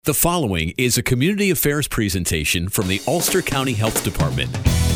The following is a community affairs presentation from the Ulster County Health Department.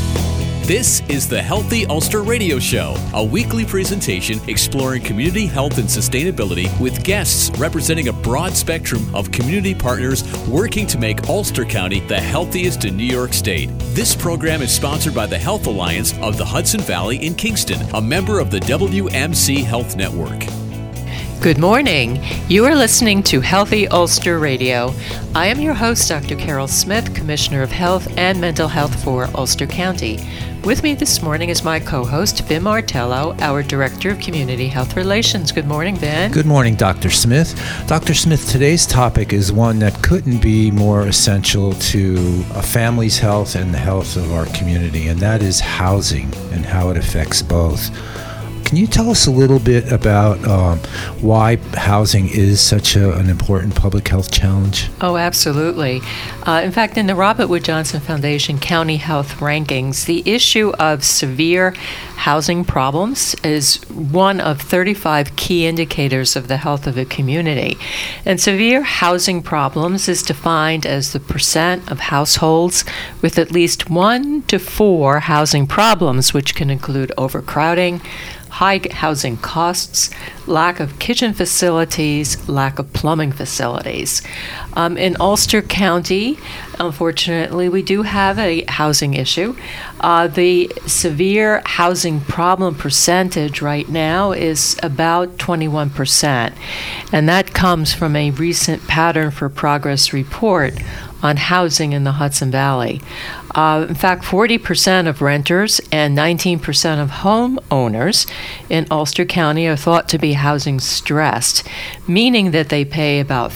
This is the Healthy Ulster Radio Show, a weekly presentation exploring community health and sustainability with guests representing a broad spectrum of community partners working to make Ulster County the healthiest in New York State. This program is sponsored by the Health Alliance of the Hudson Valley in Kingston, a member of the WMC Health Network. Good morning. You are listening to Healthy Ulster Radio. I am your host, Dr. Carol Smith, Commissioner of Health and Mental Health for Ulster County. With me this morning is my co-host, Vin Martello, our Director of Community Health Relations. Good morning, Vin. Good morning, Dr. Smith. Dr. Smith, today's topic is one that couldn't be more essential to a family's health and the health of our community, and that is housing and how it affects both. Can you tell us a little bit about why housing is such an important public health challenge? Oh, absolutely. In fact, in the Robert Wood Johnson Foundation County Health Rankings, the issue of severe housing problems is one of 35 key indicators of the health of a community. And severe housing problems is defined as the percent of households with at least 1 to 4 housing problems, which can include overcrowding, high housing costs, lack of kitchen facilities, lack of plumbing facilities. In Ulster County, unfortunately, we do have a housing issue. The severe housing problem percentage right now is about 21%, and that comes from a recent Pattern for Progress report on housing in the Hudson Valley. In fact, 40% of renters and 19% of homeowners in Ulster County are thought to be housing stressed, meaning that they pay about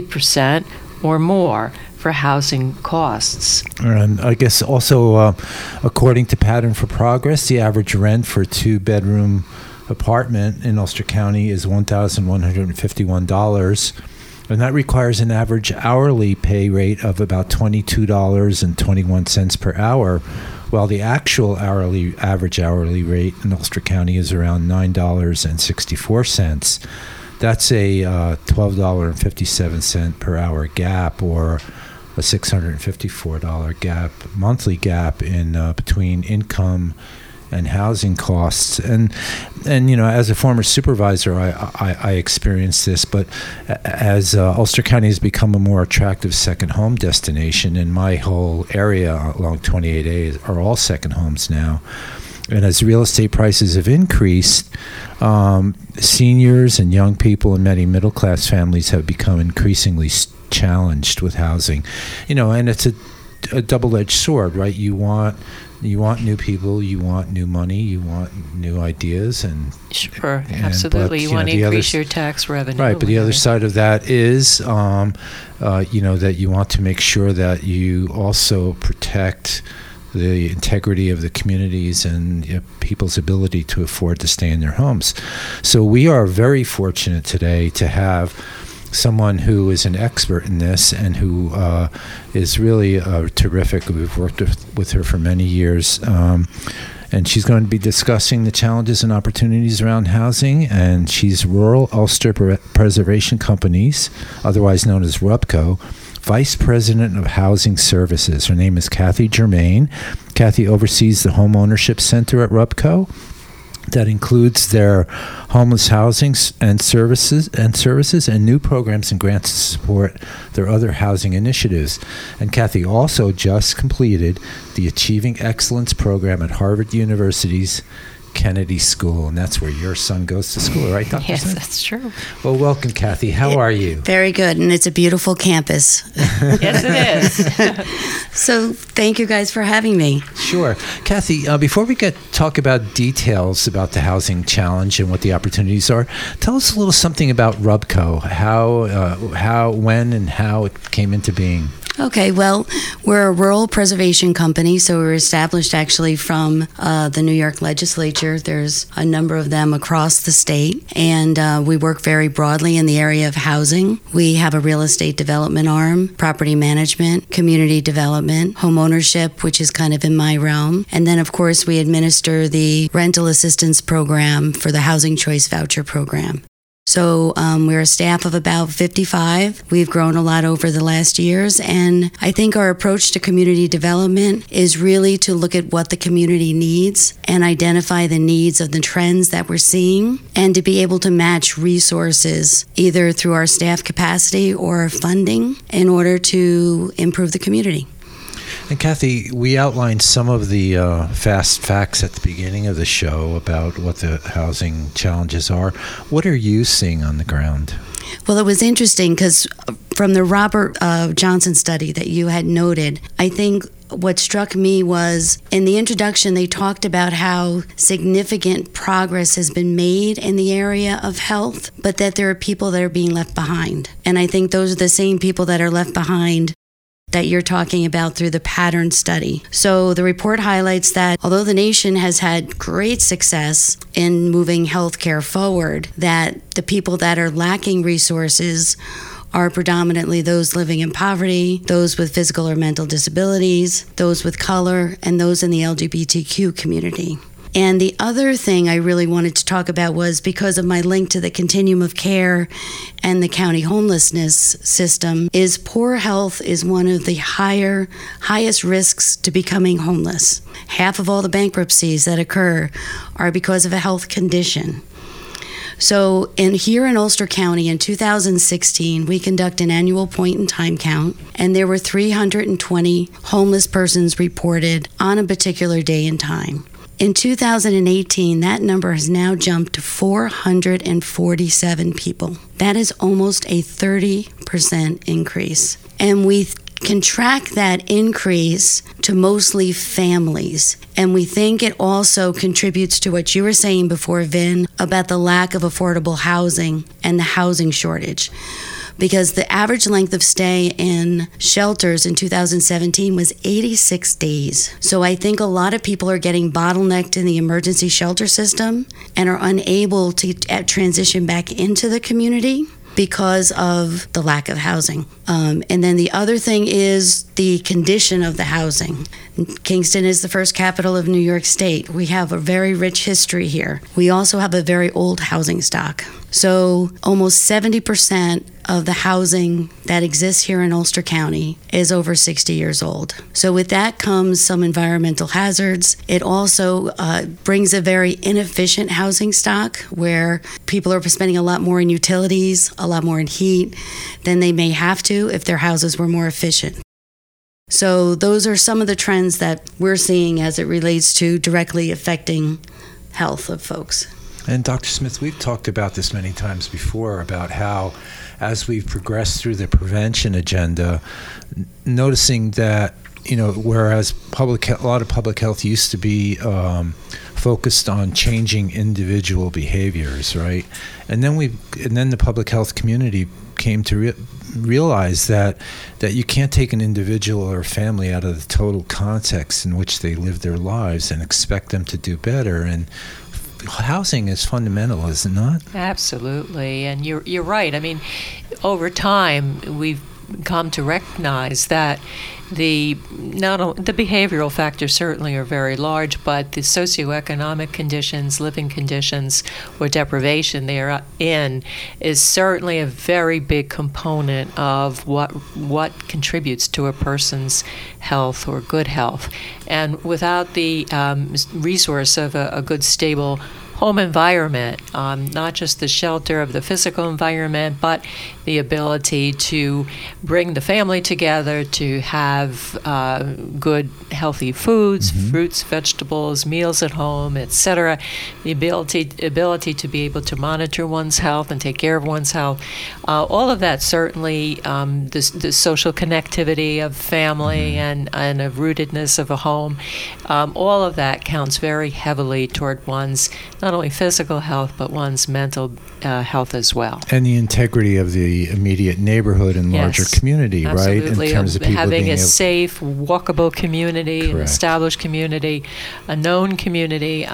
50% or more for housing costs. And I guess also, according to Pattern for Progress, the average rent for a 2-bedroom apartment in Ulster County is $1,151. And that requires an average hourly pay rate of about $22.21 per hour, while the actual average hourly rate in Ulster County is around $9.64. That's a $12.57 per hour gap, or a $654 monthly gap in between income and housing costs. And you know, as a former supervisor, I experienced this, but as Ulster County has become a more attractive second home destination, and my whole area along 28A are all second homes now. And as real estate prices have increased, seniors and young people and many middle-class families have become increasingly challenged with housing. You know, and it's a double-edged sword, right? You want new people, you want new money, you want new ideas, and sure, absolutely. You want to increase your tax revenue, right? But the other side of that is, that you want to make sure that you also protect the integrity of the communities and people's ability to afford to stay in their homes. So we are very fortunate today to have someone who is an expert in this and who is really terrific. We've worked with her for many years, and she's going to be discussing the challenges and opportunities around housing. And she's Rural Ulster Preservation Company's, otherwise known as RUPCO, Vice President of Housing Services. Her name is Kathy Germain. Kathy oversees the Home Ownership Center at RUPCO. That includes their homeless housing and services and new programs and grants to support their other housing initiatives. And Kathy also just completed the Achieving Excellence program at Harvard University's Kennedy School, and that's where your son goes to school, right, Dr. Yes, Smith? that's true. Well, welcome, Kathy. How are you? Very good, and it's a beautiful campus. Yes, it is. So thank you guys for having me. Sure. Kathy, before we talk about details about the housing challenge and what the opportunities are, tell us a little something about RUPCO, how, when, and how it came into being. Okay, well, we're a rural preservation company, so we were established actually from the New York legislature. There's a number of them across the state, and we work very broadly in the area of housing. We have a real estate development arm, property management, community development, home ownership, which is kind of in my realm, and then, of course, we administer the rental assistance program for the Housing Choice Voucher Program. So we're a staff of about 55. We've grown a lot over the last years, and I think our approach to community development is really to look at what the community needs and identify the needs of the trends that we're seeing, and to be able to match resources either through our staff capacity or funding in order to improve the community. And Kathy, we outlined some of the fast facts at the beginning of the show about what the housing challenges are. What are you seeing on the ground? Well, it was interesting because from the Robert Johnson study that you had noted, I think what struck me was in the introduction, they talked about how significant progress has been made in the area of health, but that there are people that are being left behind. And I think those are the same people that are left behind that you're talking about through the pattern study. So the report highlights that although the nation has had great success in moving healthcare forward, that the people that are lacking resources are predominantly those living in poverty, those with physical or mental disabilities, those with color, and those in the LGBTQ community. And the other thing I really wanted to talk about was because of my link to the continuum of care and the county homelessness system, is poor health is one of the highest risks to becoming homeless. Half of all the bankruptcies that occur are because of a health condition. So here in Ulster County in 2016, we conduct an annual point-in-time count, and there were 320 homeless persons reported on a particular day and time. In 2018, that number has now jumped to 447 people. That is almost a 30% increase. And we can track that increase to mostly families. And we think it also contributes to what you were saying before, Vin, about the lack of affordable housing and the housing shortage. Because the average length of stay in shelters in 2017 was 86 days. So I think a lot of people are getting bottlenecked in the emergency shelter system and are unable to transition back into the community because of the lack of housing. And then the other thing is the condition of the housing. Kingston is the first capital of New York State. We have a very rich history here. We also have a very old housing stock. So almost 70% of the housing that exists here in Ulster County is over 60 years old. So with that comes some environmental hazards. It also brings a very inefficient housing stock where people are spending a lot more in utilities, a lot more in heat than they may have to if their houses were more efficient. So those are some of the trends that we're seeing as it relates to directly affecting health of folks. And Dr. Smith, we've talked about this many times before about how as we've progressed through the prevention agenda, noticing that, whereas a lot of public health used to be focused on changing individual behaviors, right? And then the public health community came to realize that you can't take an individual or a family out of the total context in which they live their lives and expect them to do better. And housing is fundamental, is it not? Absolutely, and you're right. I mean, over time, we've come to recognize that the behavioral factors certainly are very large, but the socioeconomic conditions, living conditions, or deprivation they're in is certainly a very big component of what contributes to a person's health or good health. And without the resource of a good, stable home environment, not just the shelter of the physical environment, but the ability to bring the family together, to have good, healthy foods, fruits, vegetables, meals at home, etc. The ability to be able to monitor one's health and take care of one's health. All of that certainly, the social connectivity of family and a rootedness of a home, all of that counts very heavily toward one's not only physical health, but one's mental health as well. And the integrity of the immediate neighborhood and larger community, absolutely. Right? In terms of people having being a safe, walkable community, an established community, a known community,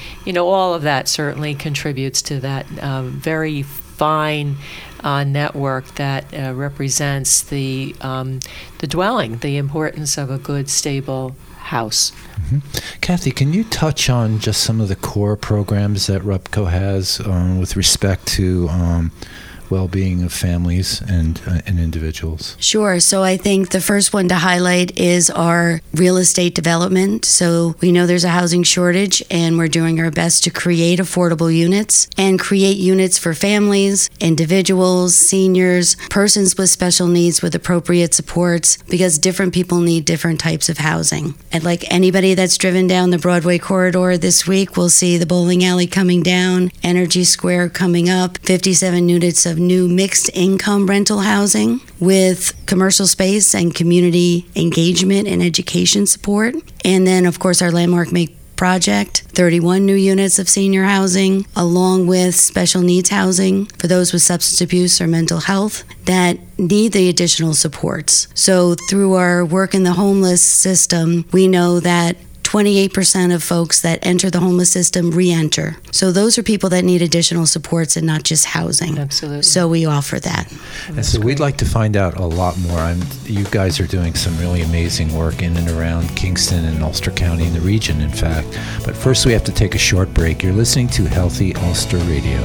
all of that certainly contributes to that very fine network that represents the dwelling, the importance of a good, stable house. Kathy, can you touch on just some of the core programs that RUPCO has with respect to well-being of families and individuals? Sure. So I think the first one to highlight is our real estate development. So we know there's a housing shortage, and we're doing our best to create affordable units and create units for families, individuals, seniors, persons with special needs with appropriate supports, because different people need different types of housing. And like anybody that's driven down the Broadway corridor this week will see the bowling alley coming down, Energy Square coming up, 57 units of new mixed income rental housing with commercial space and community engagement and education support. And then, of course, our landmark Make project, 31 new units of senior housing, along with special needs housing for those with substance abuse or mental health that need the additional supports. So through our work in the homeless system, we know that 28% of folks that enter the homeless system re-enter. So those are people that need additional supports and not just housing. Absolutely. So we offer that. And so we'd like to find out a lot more. You guys are doing some really amazing work in and around Kingston and Ulster County and the region, in fact. But first we have to take a short break. You're listening to Healthy Ulster Radio.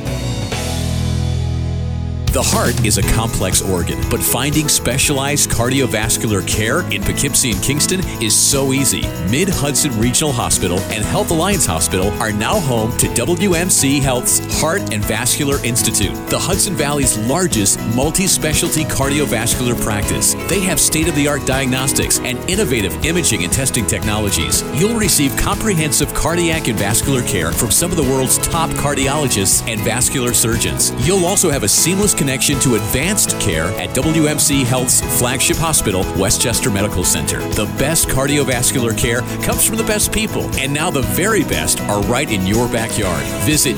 The heart is a complex organ, but finding specialized cardiovascular care in Poughkeepsie and Kingston is so easy. Mid-Hudson Regional Hospital and Health Alliance Hospital are now home to WMC Health's Heart and Vascular Institute, the Hudson Valley's largest multi-specialty cardiovascular practice. They have state-of-the-art diagnostics and innovative imaging and testing technologies. You'll receive comprehensive cardiac and vascular care from some of the world's top cardiologists and vascular surgeons. You'll also have a seamless connection to advanced care at WMC Health's flagship hospital, Westchester Medical Center. The best cardiovascular care comes from the best people, and now the very best are right in your backyard. Visit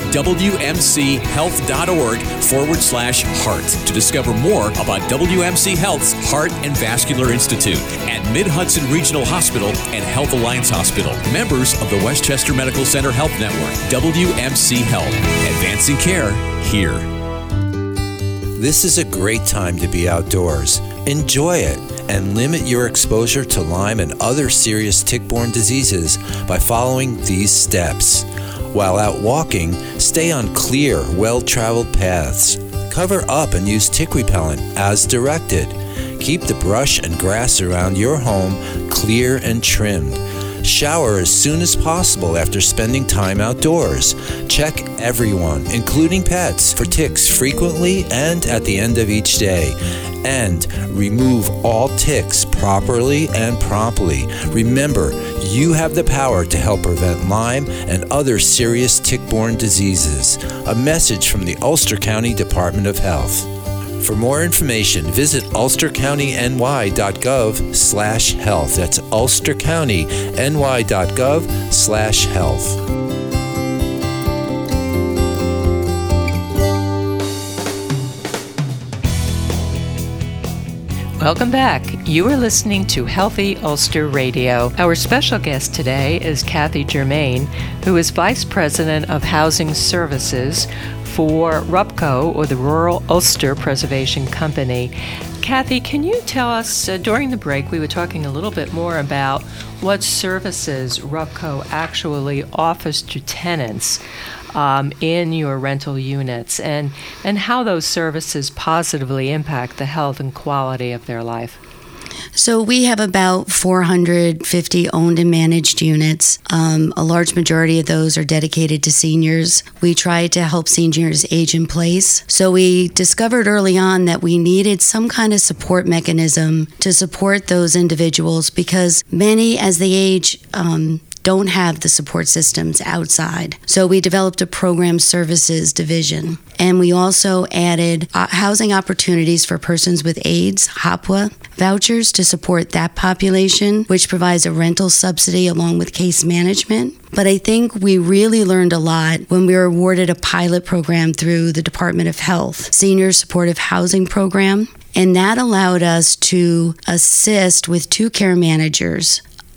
WMCHealth.org/heart to discover more about WMC Health's Heart and Vascular Institute at Mid-Hudson Regional Hospital and Health Alliance Hospital, members of the Westchester Medical Center Health Network. WMC Health, advancing care here. This is a great time to be outdoors. Enjoy it and limit your exposure to Lyme and other serious tick-borne diseases by following these steps. While out walking, stay on clear, well-traveled paths. Cover up and use tick repellent as directed. Keep the brush and grass around your home clear and trimmed. Shower as soon as possible after spending time outdoors. Check everyone, including pets, for ticks frequently and at the end of each day. And remove all ticks properly and promptly. Remember, you have the power to help prevent Lyme and other serious tick-borne diseases. A message from the Ulster County Department of Health. For more information, visit ulstercountyny.gov/health. That's ulstercountyny.gov/health. Welcome back. You are listening to Healthy Ulster Radio. Our special guest today is Kathy Germain, who is Vice President of Housing Services for RUPCO, or the Rural Ulster Preservation Company. Kathy, can you tell us, during the break we were talking a little bit more about what services RUPCO actually offers to tenants in your rental units, and how those services positively impact the health and quality of their life? So we have about 450 owned and managed units. A large majority of those are dedicated to seniors. We try to help seniors age in place. So we discovered early on that we needed some kind of support mechanism to support those individuals, because many, as they age, don't have the support systems outside. So we developed a program services division. And we also added housing opportunities for persons with AIDS, HOPWA vouchers to support that population, which provides a rental subsidy along with case management. But I think we really learned a lot when we were awarded a pilot program through the Department of Health, Senior Supportive Housing Program. And that allowed us to assist with 2 care managers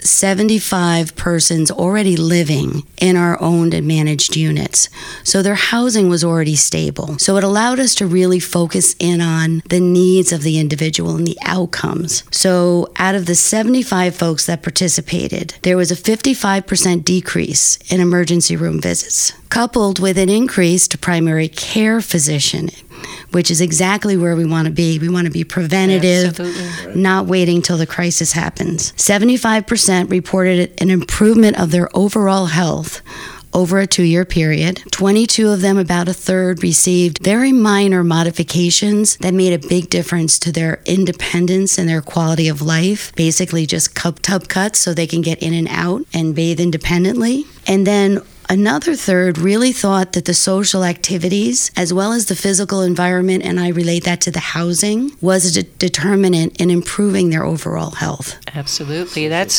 75 persons already living in our owned and managed units. So their housing was already stable. So it allowed us to really focus in on the needs of the individual and the outcomes. So out of the 75 folks that participated, there was a 55% decrease in emergency room visits, coupled with an increase to primary care physician, which is exactly where we want to be. We want to be preventative, not waiting till the crisis happens. 75% reported an improvement of their overall health over a 2-year period. 22 of them, about a third, received very minor modifications that made a big difference to their independence and their quality of life. Basically just tub cuts so they can get in and out and bathe independently. And then another third really thought that the social activities, as well as the physical environment, and I relate that to the housing, was a determinant in improving their overall health. Absolutely. That's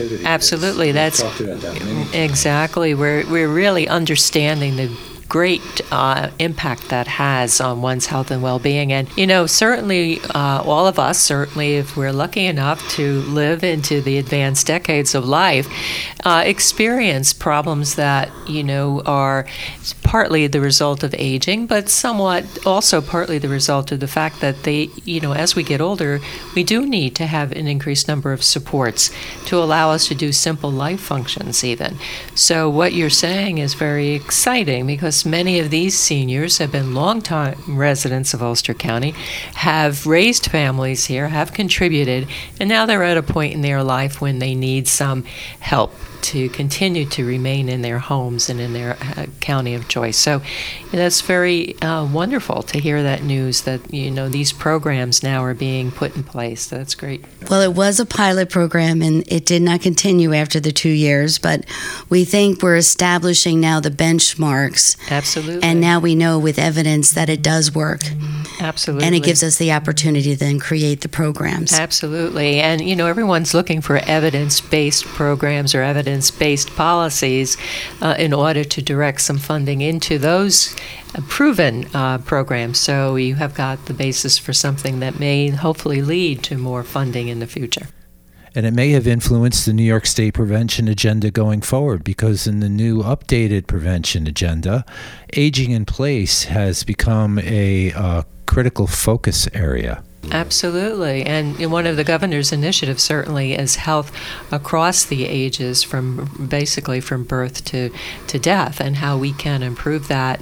exactly. We're really understanding the great impact that has on one's health and well-being. And, certainly all of us, certainly if we're lucky enough to live into the advanced decades of life, experience problems that, are partly the result of aging, but somewhat also partly the result of the fact that they, as we get older, we do need to have an increased number of supports to allow us to do simple life functions even. So what you're saying is very exciting, because many of these seniors have been longtime residents of Ulster County, have raised families here, have contributed, and now they're at a point in their life when they need some help to continue to remain in their homes and in their county of choice. So that's very wonderful to hear that news, that these programs now are being put in place. That's great. Well, it was a pilot program, and it did not continue after the 2 years, but we think we're establishing now the benchmarks. Absolutely. And now we know with evidence that it does work. Absolutely. And it gives us the opportunity to then create the programs. Absolutely. And, everyone's looking for evidence-based programs or evidence-based policies in order to direct some funding into those proven programs. So you have got the basis for something that may hopefully lead to more funding in the future. And it may have influenced the New York State prevention agenda going forward, because in the new updated prevention agenda, aging in place has become a critical focus area. Absolutely. And one of the governor's initiatives certainly is health across the ages, from birth to death, and how we can improve that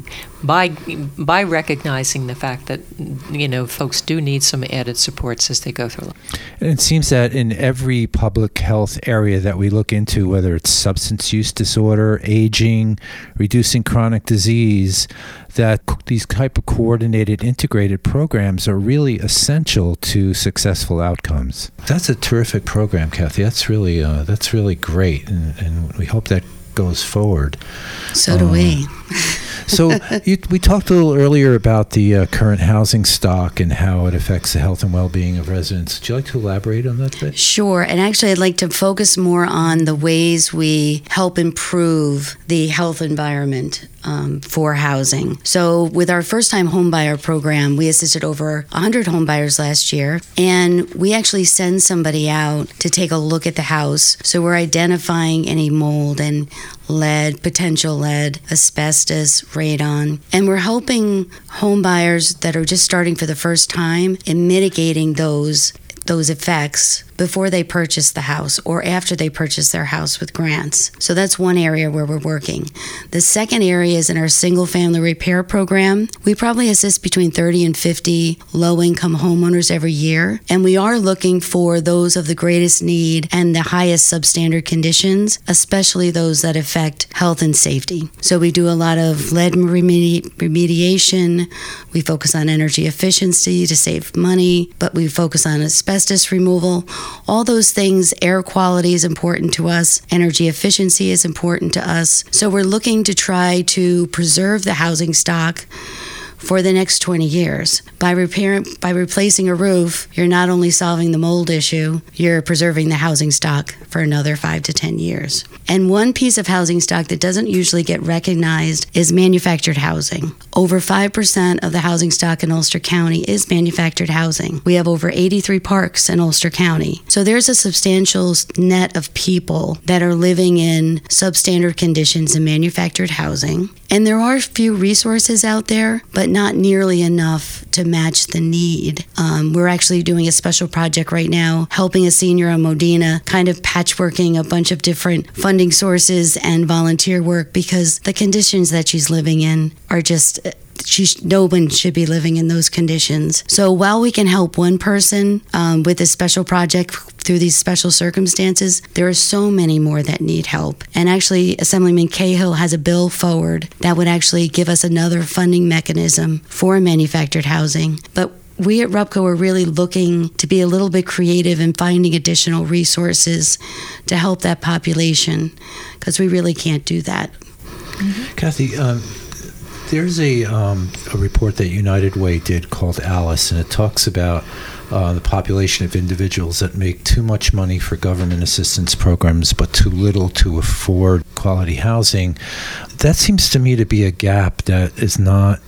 by recognizing the fact that, folks do need some added supports as they go through life. And it seems that in every public health area that we look into, whether it's substance use disorder, aging, reducing chronic disease, that these type of coordinated, integrated programs are really essential to successful outcomes. That's a terrific program, Kathy. That's really great, and we hope that goes forward. So do we. So we talked a little earlier about the current housing stock and how it affects the health and well-being of residents. Would you like to elaborate on that bit? Sure. And actually, I'd like to focus more on the ways we help improve the health environment for housing. So with our first-time homebuyer program, we assisted over 100 homebuyers last year, and we actually send somebody out to take a look at the house. So we're identifying any mold and potential lead, asbestos, radon, and we're helping homebuyers that are just starting for the first time in mitigating those effects before they purchase the house or after they purchase their house with grants. So that's one area where we're working. The second area is in our single-family repair program. We probably assist between 30 and 50 low-income homeowners every year, and we are looking for those of the greatest need and the highest substandard conditions, especially those that affect health and safety. So we do a lot of lead remediation. We focus on energy efficiency to save money, but we focus on asbestos removal. All those things. Air quality is important to us. Energy efficiency is important to us. So we're looking to try to preserve the housing stock for the next 20 years. By replacing a roof, you're not only solving the mold issue, you're preserving the housing stock for another 5 to 10 years. And one piece of housing stock that doesn't usually get recognized is manufactured housing. Over 5% of the housing stock in Ulster County is manufactured housing. We have over 83 parks in Ulster County. So there's a substantial net of people that are living in substandard conditions in manufactured housing. And there are a few resources out there, but not nearly enough to match the need. We're actually doing a special project right now, helping a senior in Modena, kind of patchworking a bunch of different funding sources and volunteer work, because the conditions that she's living in are just... no one should be living in those conditions. So while we can help one person with this special project through these special circumstances, there are so many more that need help. And actually, Assemblyman Cahill has a bill forward that would actually give us another funding mechanism for manufactured housing. But we at RUPCO are really looking to be a little bit creative in finding additional resources to help that population, because we really can't do that. Mm-hmm. Kathy, there's a report that United Way did called Alice, and it talks about the population of individuals that make too much money for government assistance programs but too little to afford quality housing. That seems to me to be a gap that is not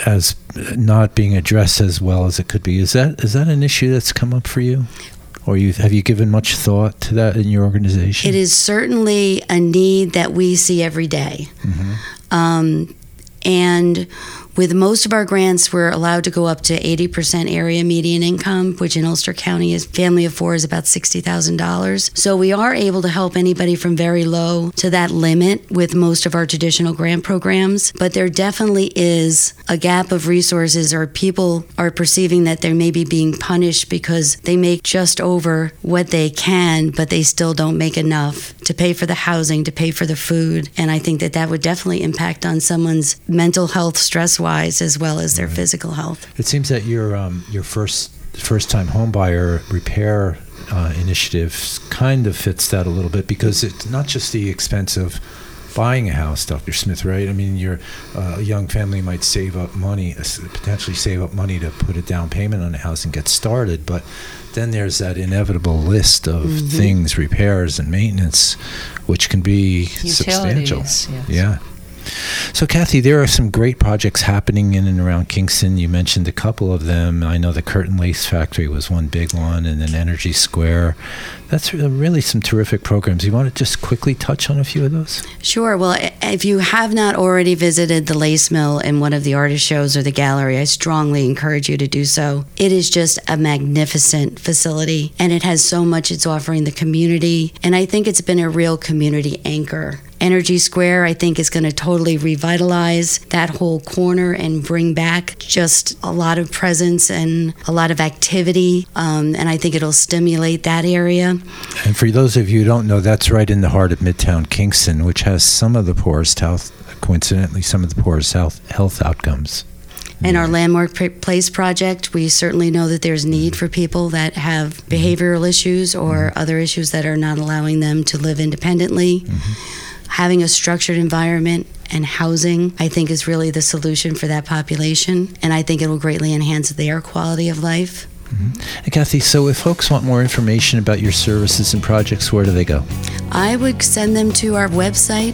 being addressed as well as it could be. Is that an issue that's come up for you? Or have you given much thought to that in your organization? It is certainly a need that we see every day. Mm-hmm. And with most of our grants, we're allowed to go up to 80% area median income, which in Ulster County, is family of four, is about $60,000. So we are able to help anybody from very low to that limit with most of our traditional grant programs. But there definitely is a gap of resources, or people are perceiving that they may be being punished because they make just over what they can, but they still don't make enough to pay for the housing, to pay for the food. And I think that would definitely impact on someone's mental health, stress-wise, as well as their physical health. It seems that your first-time homebuyer repair initiative kind of fits that a little bit, because it's not just the expense of buying a house, Dr. Smith, right? I mean, a young family might potentially save up money to put a down payment on a house and get started, but then there's that inevitable list of things, repairs and maintenance, which can be substantial. Yes. Yeah. So, Kathy, there are some great projects happening in and around Kingston. You mentioned a couple of them. I know the Curtain Lace Factory was one big one, and then Energy Square. That's really some terrific programs. You want to just quickly touch on a few of those? Sure. Well, if you have not already visited the Lace Mill in one of the artist shows or the gallery, I strongly encourage you to do so. It is just a magnificent facility, and it has so much it's offering the community, and I think it's been a real community anchor. Energy Square, I think, is going to totally revitalize that whole corner and bring back just a lot of presence and a lot of activity, and I think it'll stimulate that area. And for those of you who don't know, that's right in the heart of Midtown Kingston, which has some of the poorest health outcomes. And our Landmark Place project, we certainly know that there's need for people that have behavioral issues or other issues that are not allowing them to live independently. Having a structured environment and housing, I think, is really the solution for that population, and I think it will greatly enhance their quality of life. And Kathy, so if folks want more information about your services and projects, where do they go? I would send them to our website,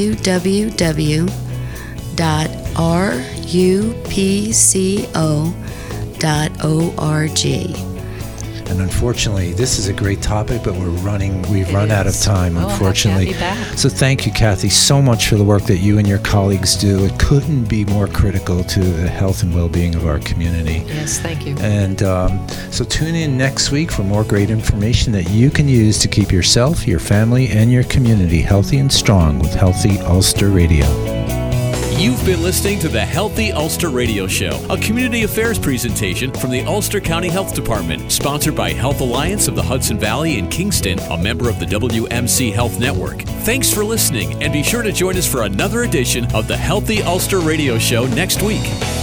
www.rupco.org. And unfortunately, this is a great topic, but we've run out of time, unfortunately. So thank you, Kathy, so much for the work that you and your colleagues do. It couldn't be more critical to the health and well-being of our community. Yes, thank you. And so tune in next week for more great information that you can use to keep yourself, your family, and your community healthy and strong with Healthy Ulster Radio. You've been listening to the Healthy Ulster Radio Show, a community affairs presentation from the Ulster County Health Department, sponsored by Health Alliance of the Hudson Valley in Kingston, a member of the WMC Health Network. Thanks for listening, and be sure to join us for another edition of the Healthy Ulster Radio Show next week.